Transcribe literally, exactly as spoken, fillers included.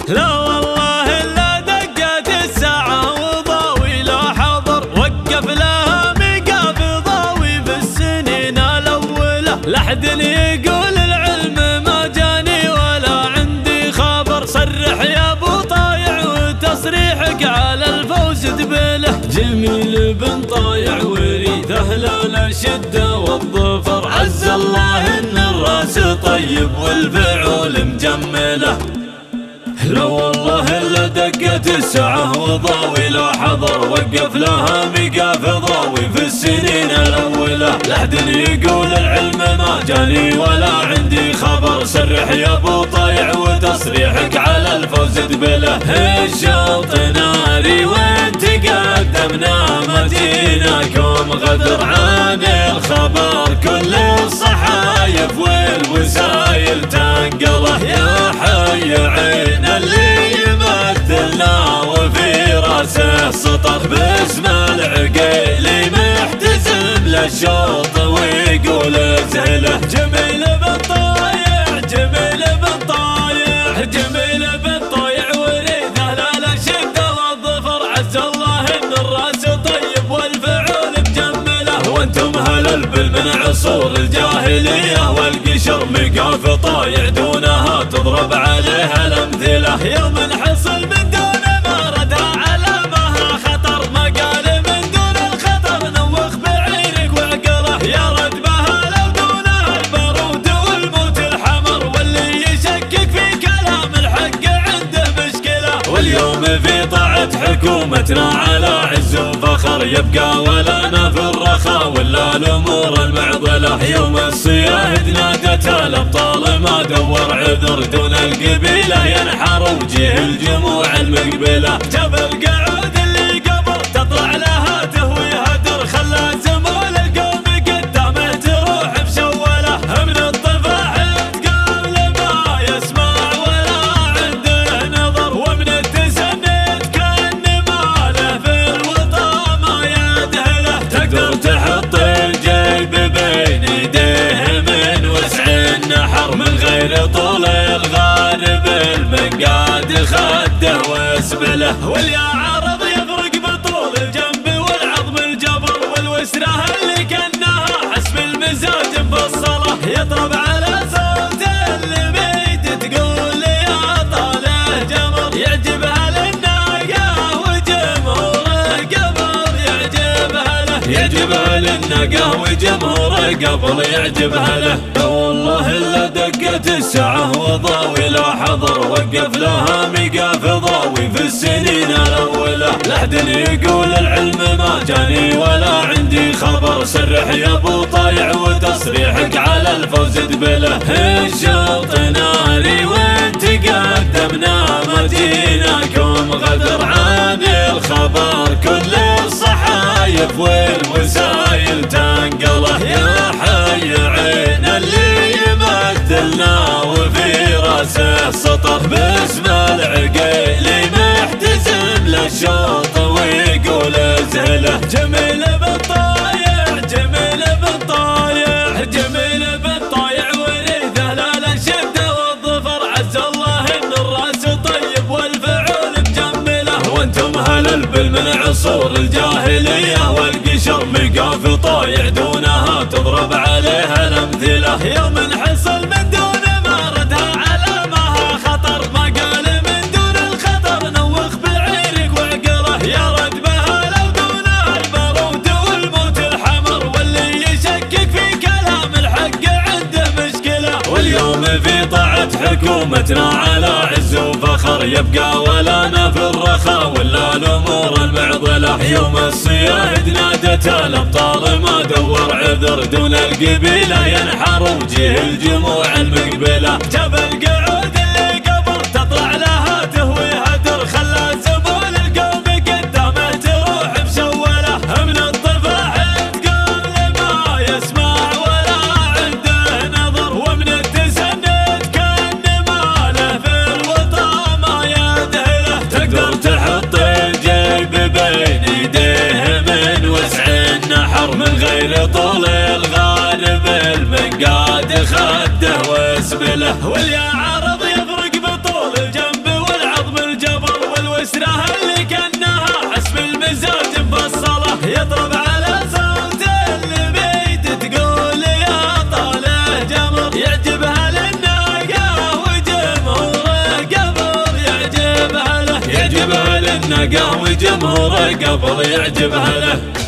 لا والله إلا دقت الساعة وضاوي لا حضر، وقف لها ميقاف ضاوي في السنين الأولى. لحد يقول العلم ما جاني ولا عندي خبر، صرح يا ابو طايع وتصريحك على الفوز دبله. جميل بن طايع وريثه لولا الشدة والظفر، عز الله ان الراس طيب والفعول مجمله. لا والله الا دقت الساعة وضاوي لا حضر، وقف لها ميقاف ضاوي في السنين الاولى. لحد يقول العلم ما جاني ولا عندي خبر، سرح يا ابو طايع وتصريحك على الفوز دبله. الشوط ناري وانت قدمنا مدينكم غدر، عن الخبر كل الصحايف والوسايل تنقله. يا حي عين اللي يمثلنا وفي راسه سطر، باسم العقيلي محتزم للشوط ويقول زهله. جميل بن طايع جميل بن طايع جميل بن طايع وريثه لا الشدة والظفر، عز الله ان الراس طيب والفعول مجمله. وانتم هللبل من عصور الجاهلية والقشر، ميقاف طايع دونها تضرب عليها الامثله. يوم حصل من دون ما ردها علامها خطر، ما قال من دون الخطر نوخ بعينك وعقله. يا رد بها لو دونها البارود والموت الحمر، واللي يشكك في كلام الحق عنده مشكله. واليوم في طاعة حكومتنا على عز وفخر، يبقى ولنا في الرخاء ولا الامور المعضله. يوم الصياهد نادت الابطال ما دور عذر، دون القبيله ينحر وجيه الجموع المقبله. جاب القعود اللي قبل تطلع لها تهوي هدر، خلى زمول القوم قدامه تروح بشوله. من الطفاحات قبل ما يسمع ولا عنده نظر، ومن التسند كان ما له في الوطا ما يدهله. تقدر تحط الجيب بين يديه من وسع النحر، من غير طول الغارب المنقاد خده واسبله. واليا عرض يفرق بطول الجنب والعظم الجبر، والوسره اللي كانها حسب المزاج مفصله. يطرب على صوت اللي تقول يا طاله جمر، يعجبها للناقه وجمهوره قبل يعجبها له. يعجبها للناقه وجمهوره قبل يعجبها له. والله الا دقت الساعة وضاوي لا حضر، وقف لها ميقاف ضاوي في السنين الاولى. لحد يقول العلم ما جاني ولا عندي خبر، سرح يا ابو طايع وتصريحك على الفوز دبله. الشوط ناري وانت قدمنا مدينكم غدر، عن الخبر كل الصحايف والوسايل تنقله. يا حي عين اللي يمثلنا وفي راسه سطر، باسم العقيلي محتزم للشوط ويقول زهله. جميل بن طايع جميل بن طايع جميل بن طايع وريثه لا الشدة والظفر، عز الله ان الراس طيب والفعول مجمله. وانتم هللبل من عصور الجاهلية والقشر، ميقاف طايع دونها تضرب عليها الامثله. يوم حصل من دون ما ردها علامها خطر، ما قال من دون الخطر نوخ بعينك وعقله. يا رد بها لو دونها البارود والموت الحمر، واللي يشكك في كلام الحق عنده مشكله. واليوم في طاعة حكومتنا على عز وفخر، يبقى ولنا في الرخاء ولا الامور المعضله. يوم الصياهد نادت الابطال ما دور عذر، دون القبيله ينحر وجيه الجموع المقبله. جاب القعود اللي قبل تطلع لها تهوي هدر، خلى زبون القوم قدامه تروح بشوله. من الطفاحات قبل ما يسمع ولا عنده نظر، ومن التسند كان ما له في الوطا ما يدهله. تقدر تحط الجيب بين يديه من وسع النحر، من غير طول الغارب المنقاد خده واسبله. واليا عرض يفرق بطول الجنب والعظم يضرب على صوت البيت تقول يا طالع جمر، يعجبها للناقة وجمهوره قبل يعجبها له، يعجبها للناقة وجمهوره قبل يعجبها له.